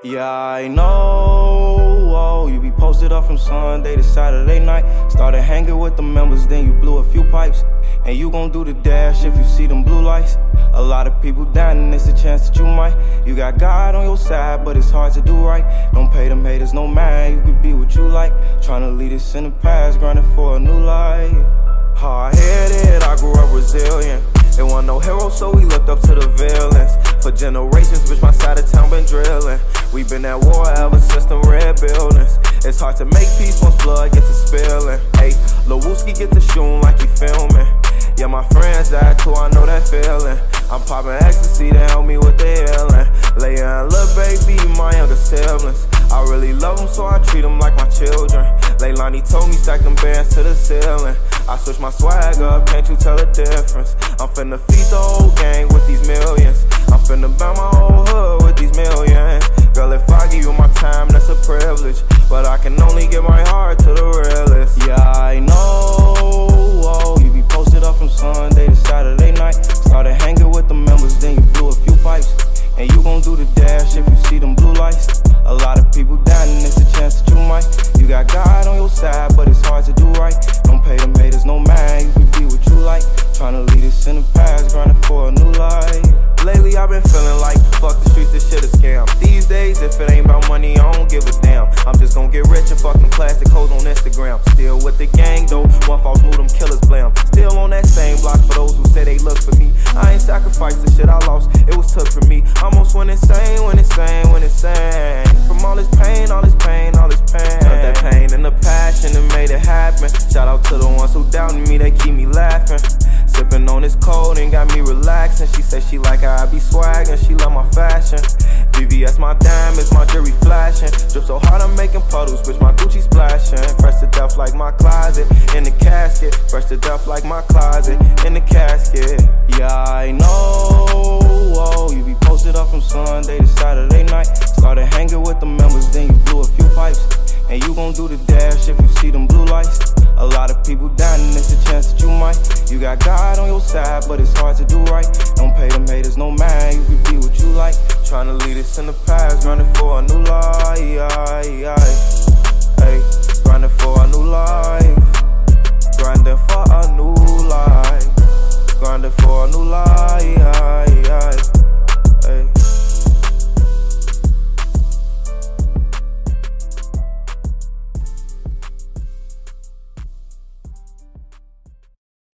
Yeah, I know, oh, you be posted up from Sunday to Saturday night. Started hanging with the members, then you blew a few pipes. And you gon' do the dash if you see them blue lights. A lot of people down and it's a chance that you might. You got God on your side, but it's hard to do right. Don't pay them haters no mind, you could be what you like. Tryna lead us in the past, grinding for a new life. Hard-headed, I grew up resilient. There wasn't no hero, so we looked up to the villains. For generations, bitch, my side of town been drilling. We been at war ever since them red buildings. It's hard to make peace once blood gets to spilling. Ayy, Lil Wooski get to shooting like he filming. Yeah, my friends died too, I know that feeling. I'm popping ecstasy to help me with the healing. Leia and Lil Baby, my younger siblings. I really love them, so I treat them like my children. Leilani told me stack them bands to the ceiling. I switch my swag up, can't you tell the difference? I'm finna feed the whole gang with these millions. I'm finna buy my whole hood with these millions. Girl, if I give you my time, that's a privilege. But I can only give my heart to the realest. Yeah, I know, oh, you be posted up from Sunday to Saturday night. Started hanging with the members, then you blew a few pipes. And you gon' do the dash if you see them blue lights. A lot of people down and it's a chance that you might. You got God on your side, but it's hard to do right. Don't pay them haters no mind, you can be what you like. Tryna lead us in the past, grinding for a new life. Lately I've been feeling like, fuck the streets, this shit a scam. These days, if it ain't about money, I don't give a damn. I'm just gon' get rich and fucking plastic hoes on Instagram. Still with the gang though, one false move, them killers blam. Still on that same block for those who say they look for me. I ain't sacrificed the shit I lost, it was took for me. Almost went insane, went insane, went insane. From all this pain, all this pain, all this pain. Felt that pain and the passion that made it happen. Shout out to the ones who doubted me, they keep me laughing. Sipping on this cold and got me relaxing. She say she like how I be swaggin', she love my fashion. VVS my diamonds, my jewelry flashing. Drip so hard I'm making puddles, bitch, my Gucci splashing. Fresh to death like my closet, in the casket. Fresh to death like my closet, in the casket. Yeah, I know, oh, you be posted up from Sunday to Saturday night. Started hanging with the members, then you blew a few pipes. And you gon' do the dash if you see them blue lights. A lot of people down and it's a chance that you might. You got God on your side, but it's hard to do right. Don't pay them haters no mind, you can be what you like. Tryna lead us in the past.